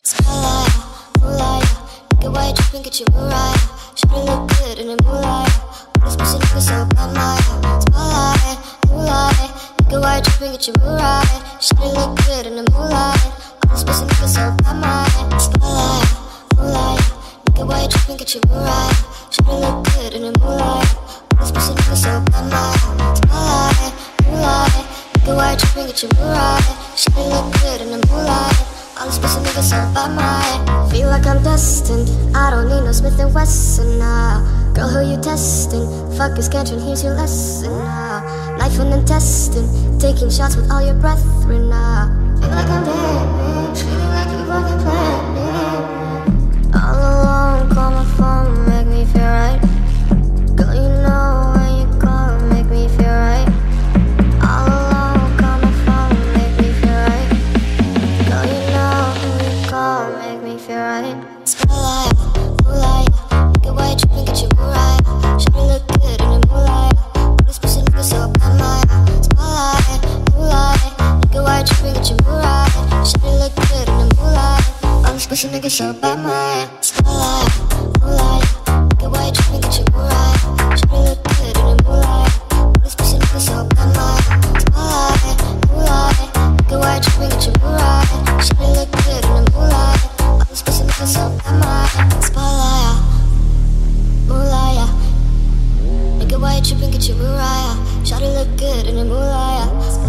Spotlight, moonlight, nigga, why you tripping? Get your Mariah. Shawty look good in the moonlight. All this pussy nigga so bad, my spotlight, moonlight, nigga, why you tripping? Get your Mariah. Shawty look good in the moonlight. All this pussy nigga so bad, my spotlight, moonlight, nigga, why you tripping? Get your Mariah. Shawty look good in the moonlight. All this pussy nigga so bad, my spotlight, moonlight, nigga, why you tripping? Get your Mariah. Shawty look good in the moonlight. All this pussy niggas so by my feel like I'm destined. I don't need no Smith & Wesson now. Girl, who you testing? Fuck is Scantron, here's your lesson now. Knife and intestine, taking shots with all your brethren now. Feel like I'm dead, feeling like you fucking planned it. All alone, call my phone, make me feel right. Girl, you know when you call, make me feel right. All alone, call my phone, make me feel right. Girl, you know when you call, make me feel right. Spotlight, moonlight, nigga, why you tripping? Get your Mariah. Shawty look good in the moonlight. All this pussy nigga so bad, my spotlight, moonlight, nigga, why you tripping? Get your Mariah. Shawty look good in the moonlight. All this pussy nigga so bad, my spotlight, moonlight, nigga, why you tripping? Get your Mariah. Shawty look good in the moonlight. All this pussy nigga so bad, my spotlight, moonlight, nigga, why you tripping? Get your Mariah. Shawty look good in the moonlight. All this pussy nigga so bad, my spotlight, moonlight, nigga, why you tripping? Get your Mariah. Shawty look good in the moonlight.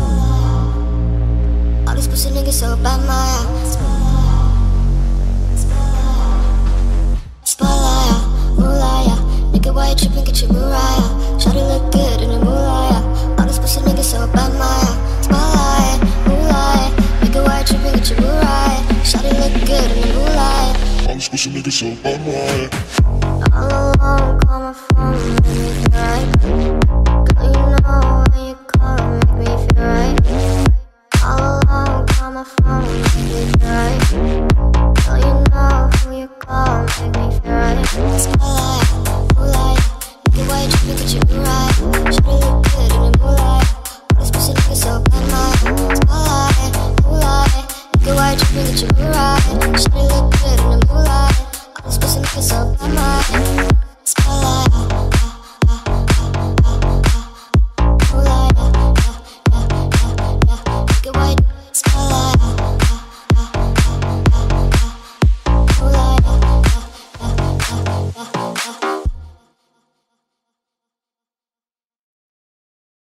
All this pussy nigga so bad, my spotlight, moonlight, nigga, why you tripping? Get your Mariah. Shawty look good in the moonlight. All this pussy nigga so bad, my spotlight, moonlight, nigga, why you tripping? Get your Mariah. Shawty look good in the moonlight. All this pussy nigga so bad, my All alone, call my phone, make me feel right. Girl, you know when you call, make me feel right. All alone, call my phone, make me feel right. Girl, you know who you call, make me feel right. Spotlight, moonlight, nigga, why you tripping? Get your Mariah. Shawty look good in the moonlight. All this pussy nigga so bad, my spotlight, moonlight, nigga, why you tripping? Get your Mariah.